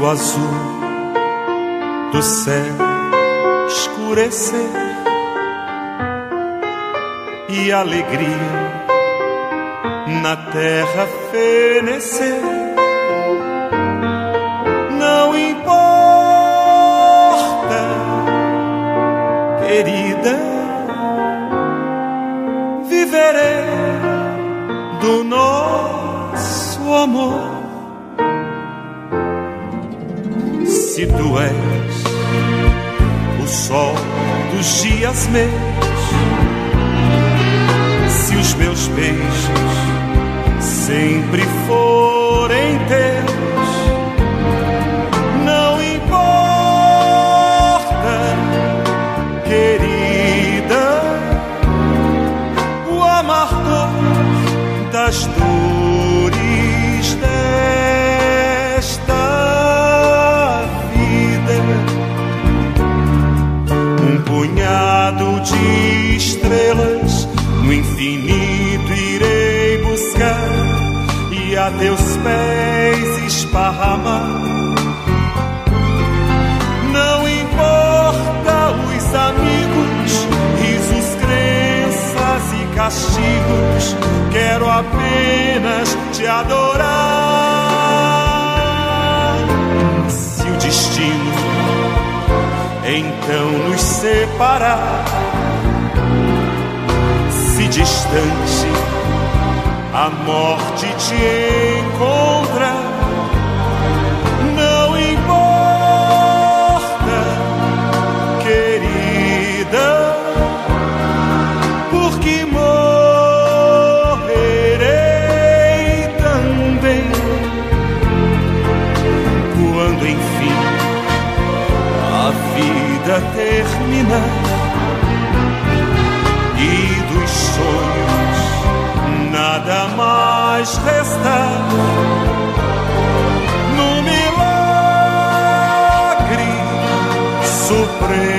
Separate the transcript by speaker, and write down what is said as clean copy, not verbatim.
Speaker 1: o azul do céu escurecer e a alegria na terra fenecer, não importa, querida, viverei do nosso amor. Se tu és o sol dos dias meus, se os meus beijos sempre forem teus, não importa, querida, o amargor das dores desta vida. Um punhado de estrelas no infinito irei buscar e a teus pés esparramar. Não importa os amigos, risos, crenças e castigos, quero apenas te adorar. Se o destino então nos separar, se distante a morte te encontrar, não importa, querida, porque morrerei também quando enfim a vida terminar e dos sonhos nada mais restar. No milagre supremo